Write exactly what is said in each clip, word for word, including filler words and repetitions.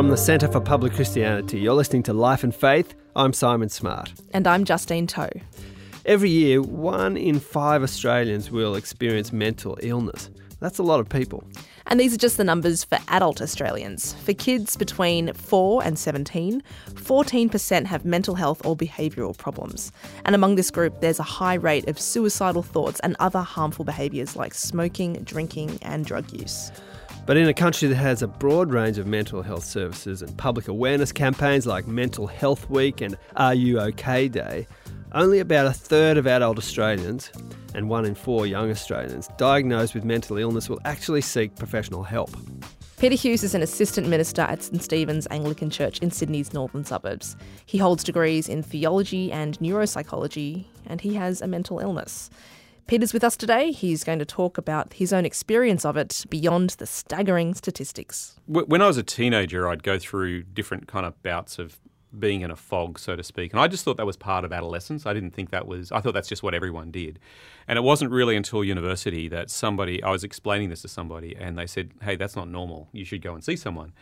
From the Centre for Public Christianity, you're listening to Life and Faith. I'm Simon Smart. And I'm Justine Toe. Every year, one in five Australians will experience mental illness. That's a lot of people. And these are just the numbers for adult Australians. For kids between four and seventeen, fourteen percent have mental health or behavioural problems. And among this group, there's a high rate of suicidal thoughts and other harmful behaviours like smoking, drinking and drug use. But in a country that has a broad range of mental health services and public awareness campaigns like Mental Health Week and Are You OK Day, only about a third of adult Australians and one in four young Australians diagnosed with mental illness will actually seek professional help. Peter Hughes is an assistant minister at St Stephen's Anglican Church in Sydney's northern suburbs. He holds degrees in theology and neuropsychology, and he has a mental illness. Peter's with us today. He's going to talk about his own experience of it beyond the staggering statistics. When I was a teenager, I'd go through different kind of bouts of being in a fog, so to speak. And I just thought that was part of adolescence. I didn't think that was, I thought that's just what everyone did. And it wasn't really until university that somebody, I was explaining this to somebody and they said, hey, that's not normal. You should go and see someone.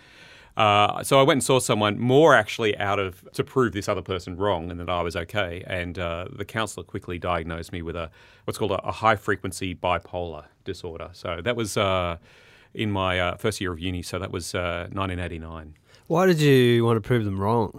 Uh, so I went and saw someone more actually out of, to prove this other person wrong and that I was okay. And uh, the counsellor quickly diagnosed me with a, what's called a, a high frequency bipolar disorder. So that was uh, in my uh, first year of uni. So that was uh, nineteen eighty-nine. Why did you want to prove them wrong?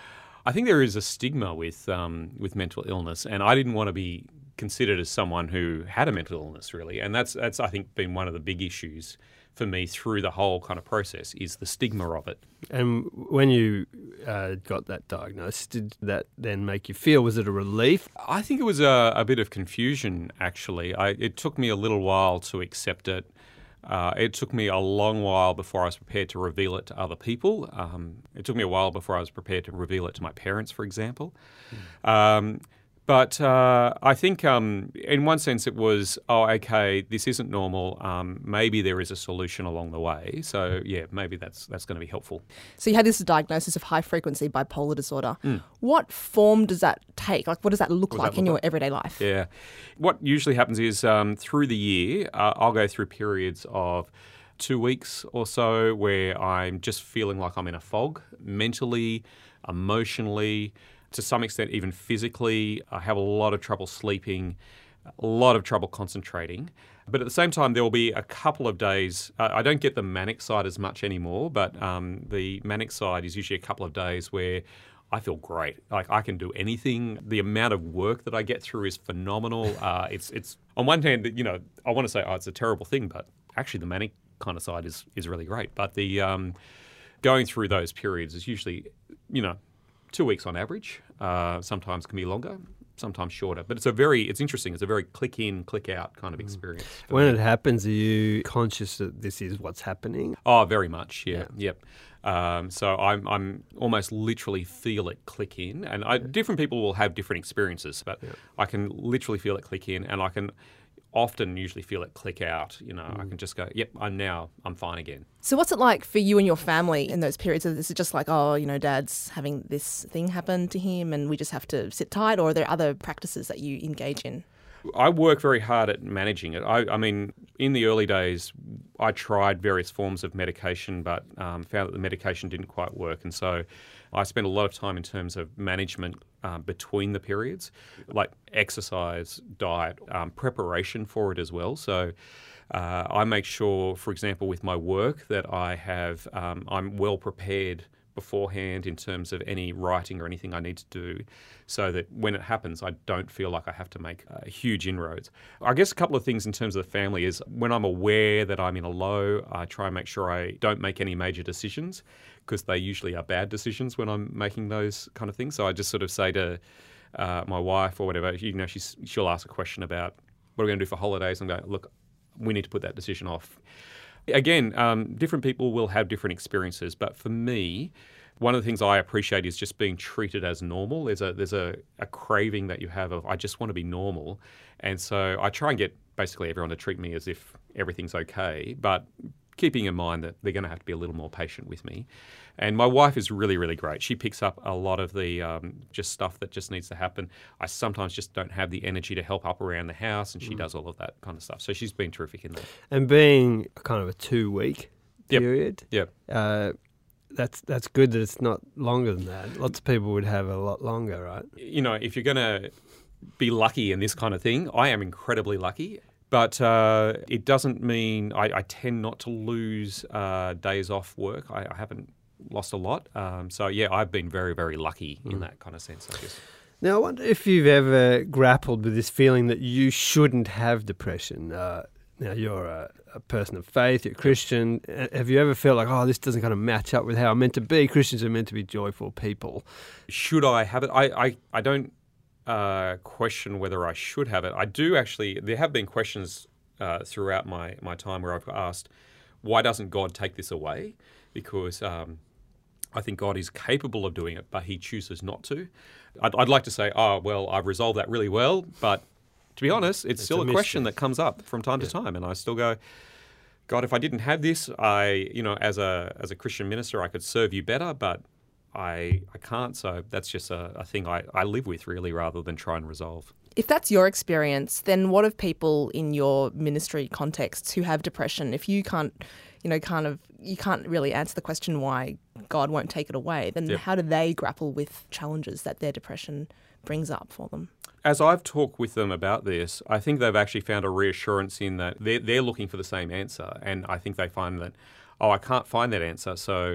I think there is a stigma with um, with mental illness, and I didn't want to be considered as someone who had a mental illness, really. And that's that's I think been one of the big issues for me through the whole kind of process is the stigma of it. And when you uh, got that diagnosis, did that then make you feel, was it a relief? I think it was a, a bit of confusion, actually. I, it took me a little while to accept it. Uh, it took me a long while before I was prepared to reveal it to other people. Um, it took me a while before I was prepared to reveal it to my parents, for example. Mm. Um, but uh, I think um, in one sense it was, oh, okay, this isn't normal. Um, maybe there is a solution along the way. So, yeah, maybe that's that's going to be helpful. So you had this diagnosis of high-frequency bipolar disorder. Mm. What form does that take? Like, what does that look What does like that in look your like? everyday life? Yeah. What usually happens is um, through the year, uh, I'll go through periods of two weeks or so where I'm just feeling like I'm in a fog, mentally, emotionally, to some extent even physically. I have a lot of trouble sleeping, a lot of trouble concentrating. But at the same time, there will be a couple of days, uh, I don't get the manic side as much anymore, but um, the manic side is usually a couple of days where I feel great. Like I can do anything. The amount of work that I get through is phenomenal. Uh, it's it's on one hand, you know, I want to say, oh, it's a terrible thing, but actually the manic kind of side is is really great. But the um, going through those periods is usually, you know, two weeks on average. Uh, sometimes can be longer, sometimes shorter. But it's a very, it's interesting. It's a very click in, click out kind of experience. When me. it happens, are you conscious that this is what's happening? Oh, very much. Yeah. Yeah. Yep. Um, so I'm, I'm almost literally feel it click in, and I, different people will have different experiences, but Yeah. I can literally feel it click in, and I can often usually feel it click out. You know, Mm. I can just go, yep, I'm now, I'm fine again. So what's it like for you and your family in those periods? Is it just like, oh, you know, Dad's having this thing happen to him and we just have to sit tight, or are there other practices that you engage in? I work very hard at managing it. I, I mean, in the early days, I tried various forms of medication, but um, found that the medication didn't quite work. And so I spent a lot of time in terms of management uh, between the periods, like exercise, diet, um, preparation for it as well. So uh, I make sure, for example, with my work that I have, um, I'm well prepared beforehand in terms of any writing or anything I need to do, so that when it happens, I don't feel like I have to make uh, huge inroads. I guess a couple of things in terms of the family is when I'm aware that I'm in a low, I try and make sure I don't make any major decisions, because they usually are bad decisions when I'm making those kind of things. So I just sort of say to uh, my wife or whatever, you know, she's, she'll ask a question about what are we going to do for holidays, and go, look, we need to put that decision off. Again, um, different people will have different experiences, but for me, one of the things I appreciate is just being treated as normal. There's a there's a, a craving that you have of, I just want to be normal. And so I try and get basically everyone to treat me as if everything's okay, but keeping in mind that they're going to have to be a little more patient with me. And my wife is really, really great. She picks up a lot of the um, just stuff that just needs to happen. I sometimes just don't have the energy to help up around the house, and she mm. does all of that kind of stuff. So she's been terrific in that. And being kind of a two-week yep. period, yep. Uh, that's that's good that it's not longer than that. Lots of people would have a lot longer, right? You know, if you're going to be lucky in this kind of thing, I am incredibly lucky. But uh, it doesn't mean I, I tend not to lose uh, days off work. I, I haven't lost a lot. Um, so, yeah, I've been very, very lucky in mm. that kind of sense, I guess. Now, I wonder if you've ever grappled with this feeling that you shouldn't have depression. Uh, now, you're a, a person of faith, you're a Christian. Have you ever felt like, oh, this doesn't kind of match up with how I'm meant to be? Christians are meant to be joyful people. Should I have it? I, I, I don't uh, question whether I should have it. I do actually, there have been questions uh, throughout my, my time where I've asked, why doesn't God take this away? Because um, I think God is capable of doing it, but he chooses not to. I'd, I'd like to say, oh, well, I've resolved that really well, but to be honest, it's, it's still a, a question that comes up from time yeah. to time, and I still go, God, if I didn't have this, I, you know, as a as a Christian minister, I could serve you better, but I I can't. So that's just a, a thing I, I live with, really, rather than try and resolve. If that's your experience, then what of people in your ministry contexts who have depression? If you can't, you know, kind of, you can't really answer the question why God won't take it away, then yep. how do they grapple with challenges that their depression brings up for them? As I've talked with them about this, I think they've actually found a reassurance in that they're, they're looking for the same answer. And I think they find that, oh, I can't find that answer. So,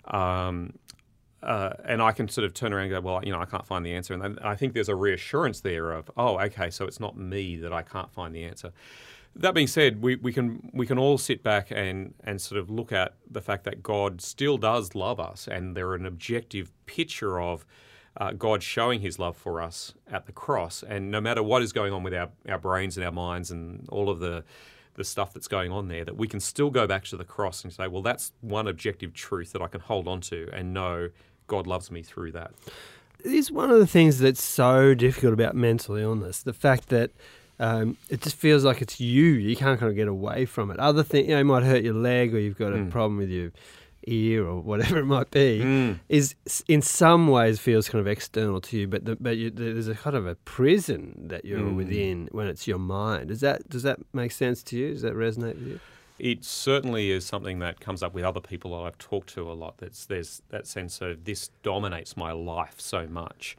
um, uh, and I can sort of turn around and go, well, you know, I can't find the answer. And I think there's a reassurance there of, oh, okay, so it's not me that I can't find the answer. That being said, we, we can we can all sit back and, and sort of look at the fact that God still does love us, and they're an objective picture of Uh, God showing his love for us at the cross. And no matter what is going on with our, our brains and our minds and all of the the stuff that's going on there, that we can still go back to the cross and say, well, that's one objective truth that I can hold on to and know God loves me through that. It is one of the things that's so difficult about mental illness, the fact that um, it just feels like it's you. You can't kind of get away from it. Other things, you know, it might hurt your leg, or you've got a mm. problem with your ear or whatever it might be, mm. is in some ways feels kind of external to you, but the, but you, there's a kind of a prison that you're mm. within when it's your mind. Does that does that make sense to you? Does that resonate with you? It certainly is something that comes up with other people that I've talked to a lot. That's there's that sense of this dominates my life so much.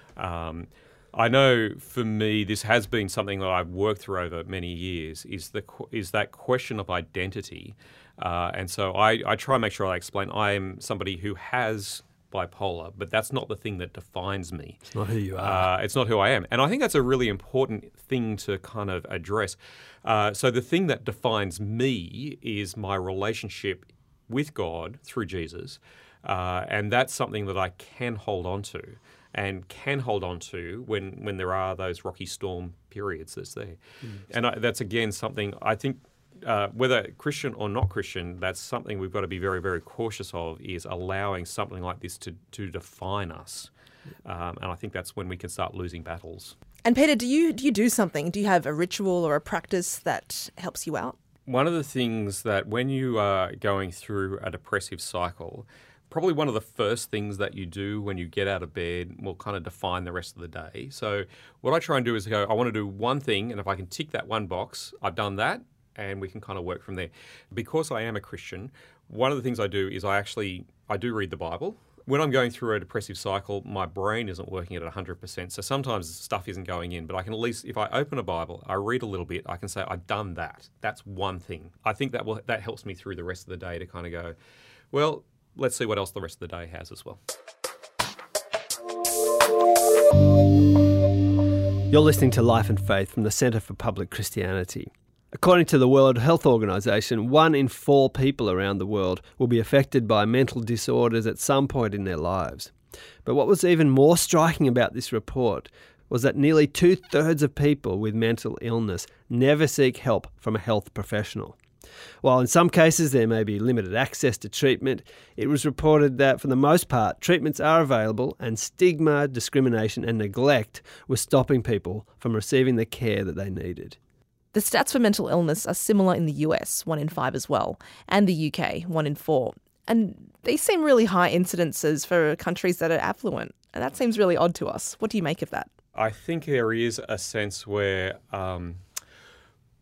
Um, I know for me, this has been something that I've worked through over many years. Is the is that question of identity. Uh, and so I, I try and make sure I explain I am somebody who has bipolar, but that's not the thing that defines me. It's not who you are. Uh, it's not who I am. And I think that's a really important thing to kind of address. Uh, so the thing that defines me is my relationship with God through Jesus. Uh, and that's something that I can hold on to and can hold on to when, when there are those rocky storm periods that's there. Mm. And I, that's, again, something I think Uh, whether Christian or not Christian, that's something we've got to be very, very cautious of, is allowing something like this to, to define us. Um, and I think that's when we can start losing battles. And Peter, do you do you do something? Do you have a ritual or a practice that helps you out? One of the things that when you are going through a depressive cycle, probably one of the first things that you do when you get out of bed will kind of define the rest of the day. So what I try and do is go, I want to do one thing, and if I can tick that one box, I've done that. And we can kind of work from there. Because I am a Christian, one of the things I do is I actually, I do read the Bible. When I'm going through a depressive cycle, my brain isn't working at one hundred percent. So sometimes stuff isn't going in, but I can at least, if I open a Bible, I read a little bit, I can say, I've done that. That's one thing. I think that will that helps me through the rest of the day to kind of go, well, let's see what else the rest of the day has as well. You're listening to Life and Faith from the Centre for Public Christianity. According to the World Health Organization, one in four people around the world will be affected by mental disorders at some point in their lives. But what was even more striking about this report was that nearly two-thirds of people with mental illness never seek help from a health professional. While in some cases there may be limited access to treatment, it was reported that for the most part treatments are available, and stigma, discrimination and neglect were stopping people from receiving the care that they needed. The stats for mental illness are similar in the U S, one in five as well, and the U K, one in four. And these seem really high incidences for countries that are affluent. And that seems really odd to us. What do you make of that? I think there is a sense where um,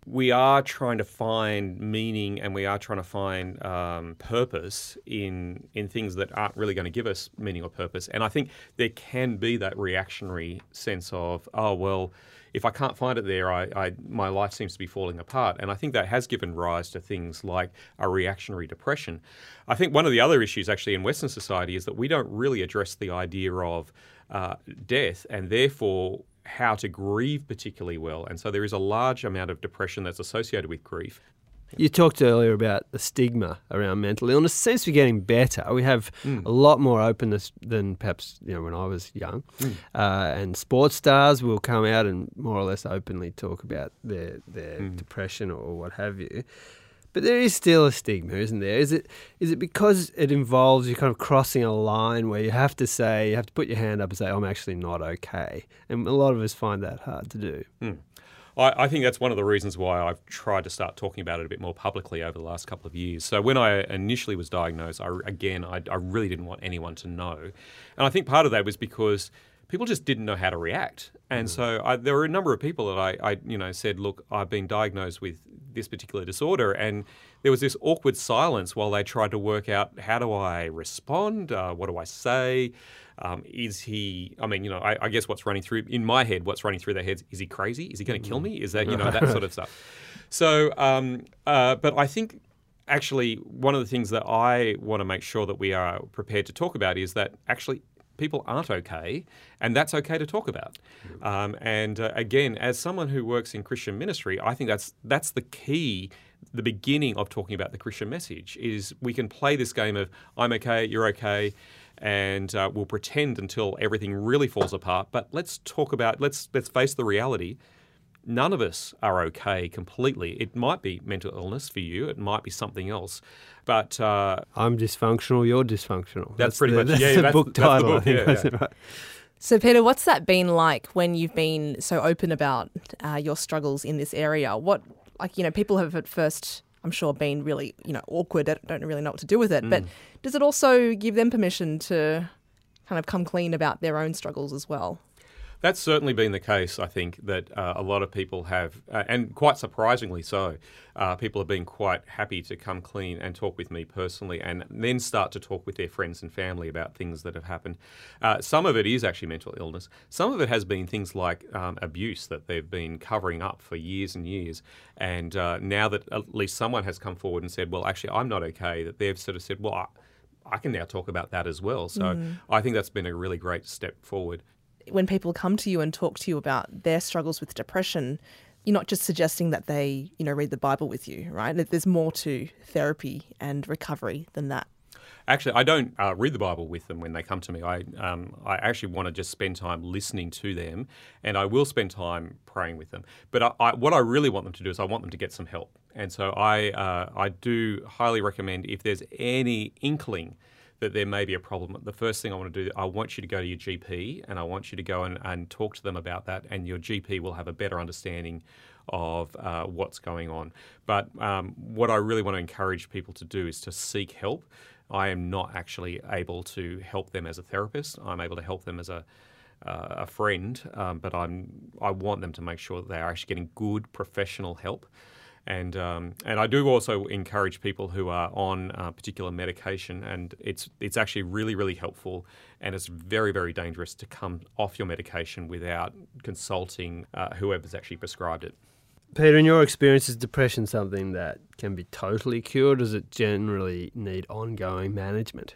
we are trying to find meaning and we are trying to find um, purpose in in things that aren't really going to give us meaning or purpose. And I think there can be that reactionary sense of, oh, well, if I can't find it there, I, I my life seems to be falling apart. And I think that has given rise to things like a reactionary depression. I think one of the other issues actually in Western society is that we don't really address the idea of uh, death, and therefore how to grieve particularly well. And so there is a large amount of depression that's associated with grief. You talked earlier about the stigma around mental illness. It seems to be getting better. We have mm. a lot more openness than perhaps you know when I was young. Mm. Uh, and sports stars will come out and more or less openly talk about their their mm. depression or what have you. But there is still a stigma, isn't there? Is it is it because it involves you kind of crossing a line where you have to say, you have to put your hand up and say, I'm actually not okay? And a lot of us find that hard to do. Mm. I, I think that's one of the reasons why I've tried to start talking about it a bit more publicly over the last couple of years. So when I initially was diagnosed, I, again, I, I really didn't want anyone to know. And I think part of that was because people just didn't know how to react. And mm. so I, there were a number of people that I, I, you know, said, look, I've been diagnosed with this particular disorder. And there was this awkward silence while they tried to work out, how do I respond? Uh, what do I say? Um, is he, I mean, you know, I, I guess what's running through, in my head, what's running through their heads, is he crazy? Is he going to kill me? Is that, you know, that sort of stuff. So, um, uh, but I think actually one of the things that I want to make sure that we are prepared to talk about is that actually people aren't okay, and that's okay to talk about. Um, and uh, again, as someone who works in Christian ministry, I think that's that's the key, the beginning of talking about the Christian message, is we can play this game of I'm okay, you're okay, and uh, we'll pretend until everything really falls apart. But let's talk about, let's let's face the reality. None of us are okay completely. It might be mental illness for you. It might be something else. But uh, I'm dysfunctional, you're dysfunctional. That's, that's pretty the, much that's yeah, the that's, book that's title, the book, I think. Yeah, Yeah. Right. So, Peter, what's that been like when you've been so open about uh, your struggles in this area? What, like, you know, people have at first, I'm sure, been really, you know, awkward, don't really know what to do with it. Mm. But does it also give them permission to kind of come clean about their own struggles as well? That's certainly been the case, I think, that uh, a lot of people have, uh, and quite surprisingly so, uh, people have been quite happy to come clean and talk with me personally, and then start to talk with their friends and family about things that have happened. Uh, some of it is actually mental illness. Some of it has been things like um, abuse that they've been covering up for years and years. And uh, now that at least someone has come forward and said, well, actually, I'm not okay, that they've sort of said, well, I, I can now talk about that as well. So mm. I think that's been a really great step forward. When people come to you and talk to you about their struggles with depression, you're not just suggesting that they, you know, read the Bible with you, right? There's more to therapy and recovery than that. Actually, I don't uh, read the Bible with them when they come to me. I um, I actually want to just spend time listening to them, and I will spend time praying with them. But I, I, what I really want them to do is I want them to get some help. And so I uh, I do highly recommend, if there's any inkling that there may be a problem, the first thing I want to do, I want you to go to your G P, and I want you to go and, and talk to them about that, and your G P will have a better understanding of uh, what's going on. But um, what I really want to encourage people to do is to seek help. I am not actually able to help them as a therapist. I'm able to help them as a uh, a friend, um, but I'm I want them to make sure that they are actually getting good professional help. And um, and I do also encourage people who are on uh, particular medication, and it's it's actually really, really helpful, and it's very, very dangerous to come off your medication without consulting uh, whoever's actually prescribed it. Peter, in your experience, is depression something that can be totally cured, or does it generally need ongoing management?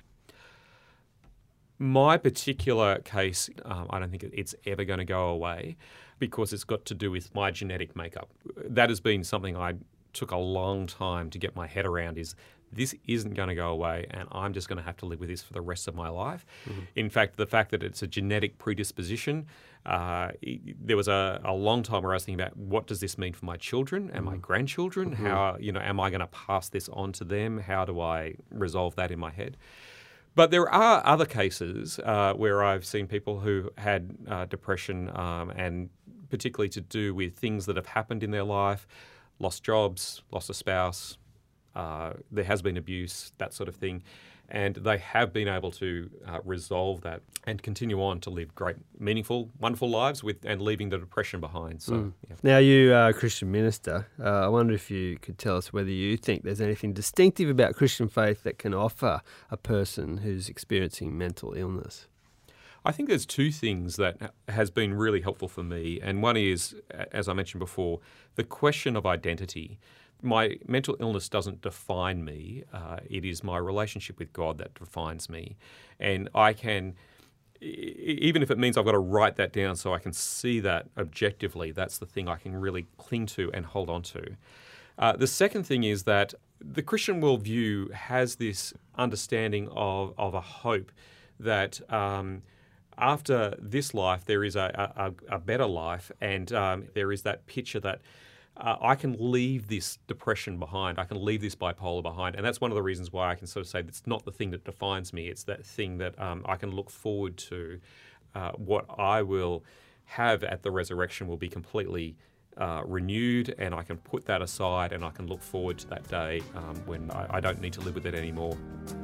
My particular case, um, I don't think it's ever going to go away, because it's got to do with my genetic makeup. That has been something I took a long time to get my head around, is this isn't going to go away, and I'm just going to have to live with this for the rest of my life. Mm-hmm. In fact, the fact that it's a genetic predisposition, uh, there was a, a long time where I was thinking about, what does this mean for my children and mm-hmm. my grandchildren? Mm-hmm. How, you know, am I going to pass this on to them? How do I resolve that in my head? But there are other cases uh, where I've seen people who had uh, depression um, and particularly to do with things that have happened in their life, lost jobs, lost a spouse, uh, there has been abuse, that sort of thing. And they have been able to uh, resolve that and continue on to live great, meaningful, wonderful lives with and leaving the depression behind. So, Mm. yeah. Now, you are a Christian minister. Uh, I wonder if you could tell us whether you think there's anything distinctive about Christian faith that can offer a person who's experiencing mental illness. I think there's two things that has been really helpful for me. And one is, as I mentioned before, the question of identity. My mental illness doesn't define me. Uh, it is my relationship with God that defines me. And I can, even if it means I've got to write that down so I can see that objectively, that's the thing I can really cling to and hold on to. Uh, the second thing is that the Christian worldview has this understanding of, of a hope that um, after this life there is a, a, a better life, and um, there is that picture that Uh, I can leave this depression behind. I can leave this bipolar behind. And that's one of the reasons why I can sort of say it's not the thing that defines me. It's that thing that um, I can look forward to. Uh, what I will have at the resurrection will be completely uh, renewed, and I can put that aside and I can look forward to that day um, when I, I don't need to live with it anymore.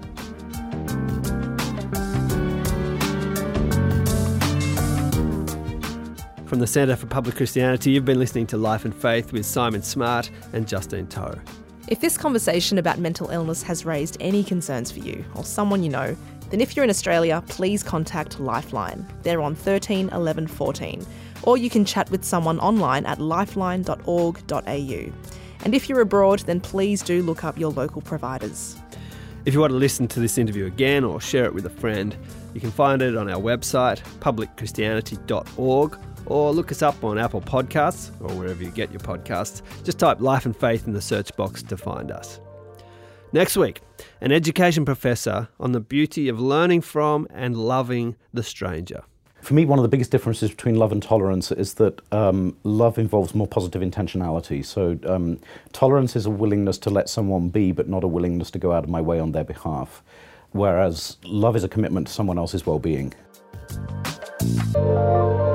From the Centre for Public Christianity, you've been listening to Life and Faith with Simon Smart and Justine Toe. If this conversation about mental illness has raised any concerns for you or someone you know, then if you're in Australia, please contact Lifeline. They're on thirteen eleven fourteen. Or you can chat with someone online at lifeline dot org dot a u. And if you're abroad, then please do look up your local providers. If you want to listen to this interview again or share it with a friend, you can find it on our website, public christianity dot org, or look us up on Apple Podcasts or wherever you get your podcasts. Just type Life and Faith in the search box to find us. Next week, an education professor on the beauty of learning from and loving the stranger. For me, one of the biggest differences between love and tolerance is that um, love involves more positive intentionality. So um, tolerance is a willingness to let someone be, but not a willingness to go out of my way on their behalf. Whereas love is a commitment to someone else's well-being.